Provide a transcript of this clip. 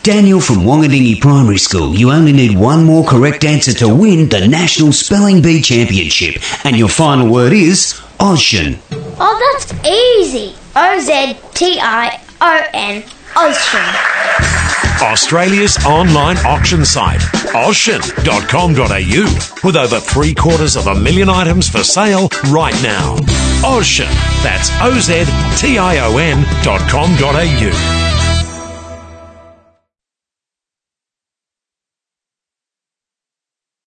Daniel from Wangadingi Primary School, you only need one more correct answer to win the National Spelling Bee Championship. And your final word is Ocean. Oh, that's easy. O-Z-T-I-O-N, Ocean. Australia's online auction site, Ocean.com.au, with over 750,000 items for sale right now. Ocean, that's O-Z-T-I-O-N.com.au.